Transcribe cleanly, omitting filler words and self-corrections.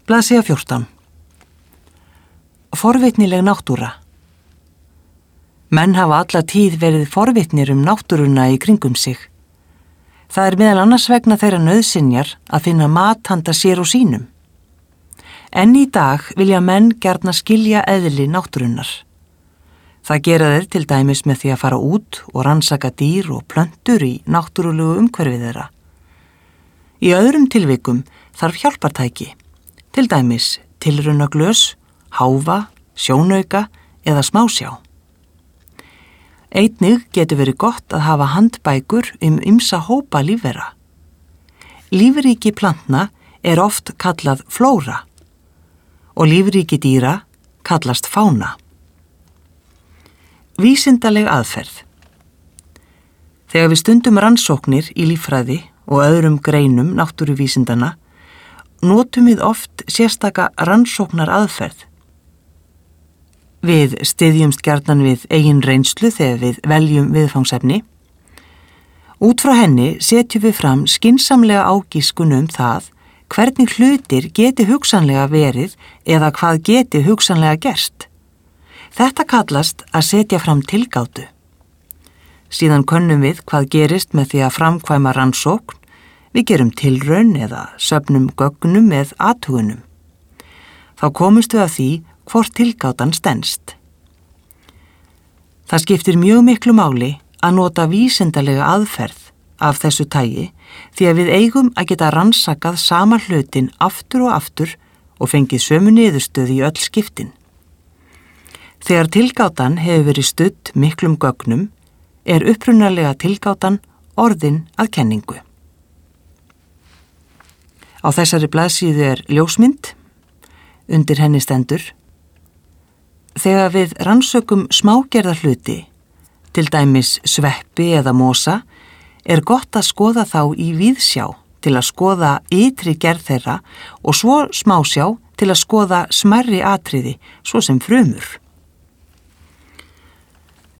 Blaðsíða 14. Forvitnileg náttúra. Menn hafa alla tíð verið forvitnir náttúruna í kringum sig. Það meðal annars vegna þeirra nauðsynjar að finna mat handa sér og sínum. Enn í dag vilja menn gjarna skilja eðli náttúrunnar. Það gera þeir til dæmis með því að fara út og rannsaka dýr og plöntur í náttúrulegu umhverfi þeirra. Í öðrum tilvikum þarf hjálpartæki, til dæmis tilraunaglös, háfa, sjónauka eða smásjá. Einnig getur verið gott að hafa handbækur ýmsa hópa lífvera. Lífríki plantna er oft kallað flóra og lífríki dýra kallast fána. Vísindaleg aðferð. Þegar við stundum rannsóknir í líffræði og öðrum greinum náttúruvísindana, notum við oft sérstaka rannsóknar aðferð. Við styðjumst gjarnan við eigin reynslu þegar við veljum viðfangsefni. Út frá henni setjum við fram skynsamlega ágískun það hvernig hlutir geti hugsanlega verið eða hvað geti hugsanlega gerst. Þetta kallast að setja fram tilgátu. Síðan könnum við hvað gerist með því að framkvæma rannsókn. Við gerum tilraun eða söfnum gögnum með athugunum. Þá komumst við að því hvort tilgátan stenst. Það skiptir mjög miklu máli að nota vísindalega aðferð af þessu tagi því að við eigum að geta rannsakað sama hlutin aftur og aftur og fengið sömu niðurstöðu í öll skiptin. Þegar tilgátan hefur verið studd miklum gögnum upprunalega tilgátan orðin að kenningu. Á þessari blaðsíðu ljósmynd, undir henni stendur: Þegar við rannsökum smágerða hluti, til dæmis sveppi eða mosa, gott að skoða þá í víðsjá til að skoða ytri gerð þeirra og svo smásjá til að skoða smærri atriði, svo sem frumur.